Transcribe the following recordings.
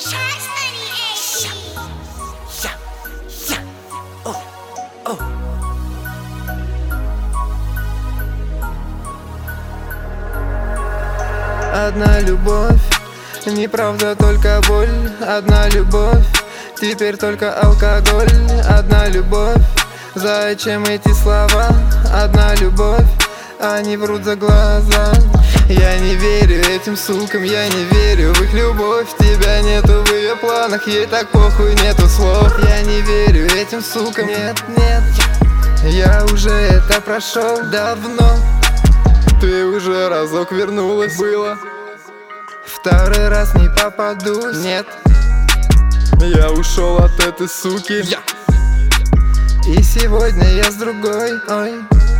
Одна любовь, неправда, только боль. Одна любовь, теперь только алкоголь. Одна любовь, зачем эти слова? Одна любовь, они врут за глаза. Я не верю этим сукам, я не верю в их любовь. Тебя нету в ее планах, ей так похуй, нету слов. Я не верю этим сукам, нет, нет. Я уже это прошел давно. Ты уже разок вернулась, было. Второй раз не попадусь, нет. Я ушел от этой суки. И сегодня я с другой, ой.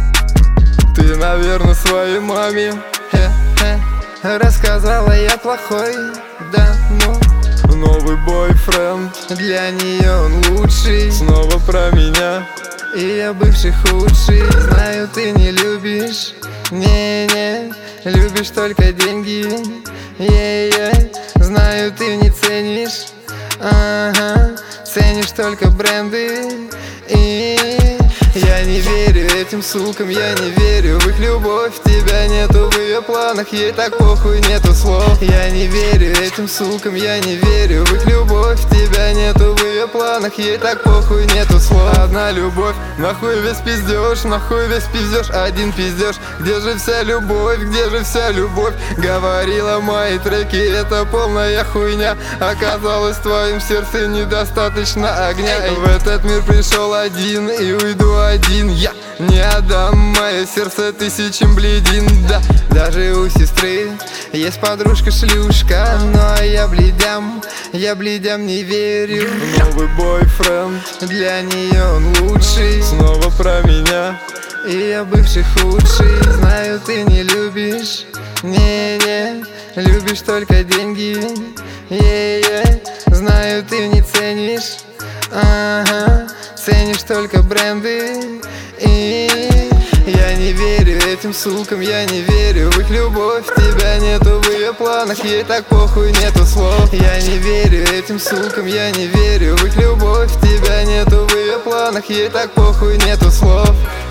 Ты, наверное, своей маме рассказала, я плохой, да, ну. Новый бойфренд, для нее он лучший. снова про меня. И я бывший худший. Знаю, ты не любишь, не-не, любишь только деньги, е-е. Знаю, ты не ценишь, ага, ценишь только бренды. И я не верю этим сукам, я не верю в их любовь. Тебя нету в ее планах, ей так похуй, нету слов. Я не верю этим сукам, я не верю в их любовь. Тебя нету в ее планах, ей так похуй, нету слов. Одна любовь, нахуй весь пиздеж, нахуй весь пиздеж, один пиздеж. Где же вся любовь, где же вся любовь? Говорила, мои треки это полная хуйня. Оказалось, в твоем сердце недостаточно огня. В этот мир пришел один и уйду один. Я не отдам мое сердце тысячам бледин, да. Даже у сестры есть подружка-шлюшка, но я бледям не верю. Новый бойфренд, для нее он лучший. снова про меня. И я бывший худший. Знаю, ты не любишь, не-не, любишь только деньги, е-е. Знаю, ты не ценишь, ага, ценишь только бренды. И я не верю этим сукам, я не верю в их любовь. Тебя нету в ее планах, ей так похуй, нету слов. Я не верю этим сукам, я не верю в их любовь. Тебя нету в ее планах, ей так похуй, нету слов.